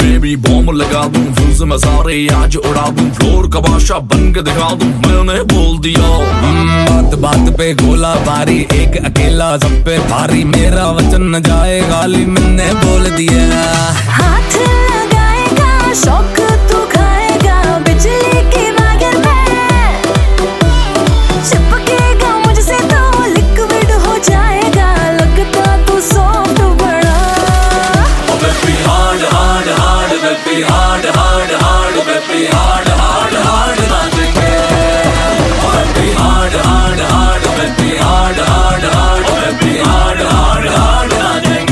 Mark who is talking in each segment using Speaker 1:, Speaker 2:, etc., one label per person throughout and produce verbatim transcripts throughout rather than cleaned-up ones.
Speaker 1: Baby bomb लगा दूं, fuse में सारे आज उड़ा दूं, फ्लोर का बादशाह बन के दिखा दूं, मैंने बोल दिया।
Speaker 2: बात बात पे गोला बारी, एक अकेला सब पे भारी, मेरा वचन न जाए गाली, मैंने बोल दिया।
Speaker 3: हाथ लगाएगा शौक तू खाएगा, बिजली की वागर में चिपकेगा मुझसे तो लिक्विड हो जाएगा, लगता तू सॉफ्ट बड़ा।
Speaker 1: Baby hard hard hard, baby hard hard hard, baby hard hard hard नाचेंगे। Baby hard hard hard, baby hard hard hard, baby hard hard hard नाचेंगे।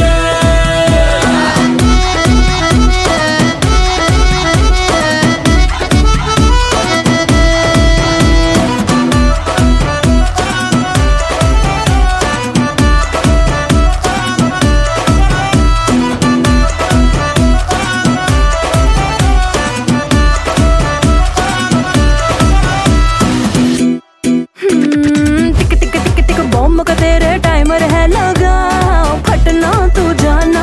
Speaker 3: बॉम्ब का तेरे टाइमर है लगा, फटना तू जाना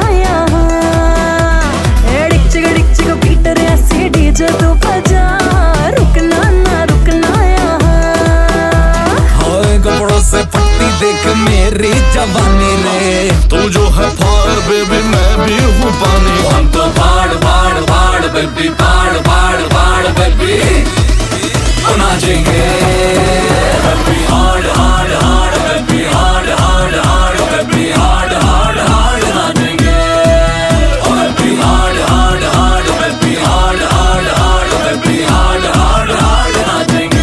Speaker 3: यहाँ। डिक चिक डिक चिक पीटर ऐसी डीजे तू बजा, रुकना ना रुकना यहाँ।
Speaker 2: होए कपड़ों से फटती देख मेरी जवानी रे,
Speaker 1: तू जो है फायर बेबी मैं भी हूँ पानी। हम तो बाढ़ बाढ़ बाढ़ बेबी, बाढ़ बाढ़ बाढ़ बेबी नाचेंगे। Baby hard hard hard, baby hard hard hard, baby hard hard hard नाचेंगे। Baby hard hard hard, baby hard hard hard, baby hard hard hard नाचेंगे।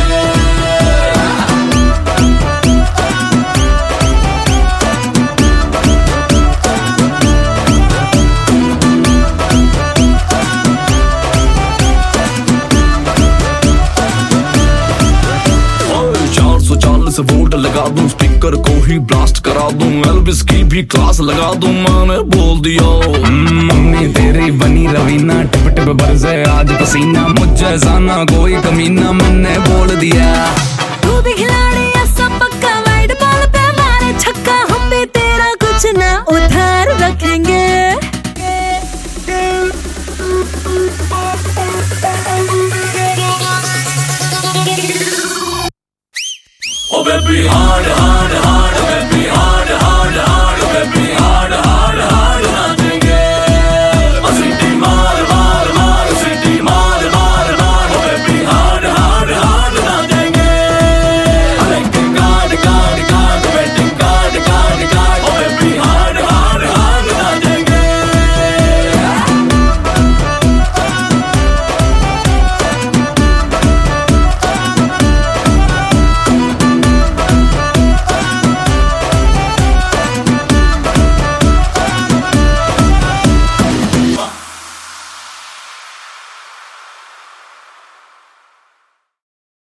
Speaker 1: चालीस वोल्ट लगा दूं, स्पीकर को ही ब्लास्ट करा दूं, एल्विस की भी क्लास लगा दूं, मैंने बोल दिया।
Speaker 2: मम्मी तेरी बनी रवीना, टिप टिप बरसे आज पसीना, मुझे जाना कोई कमीना, मैंने बोल दिया।
Speaker 3: तू भी खिलाड़ी ऐसा पक्का, वाइड बॉल पे मारे छक्का, हम भी तेरा कुछ ना उधार रखेंगे।
Speaker 1: Oh baby hard hard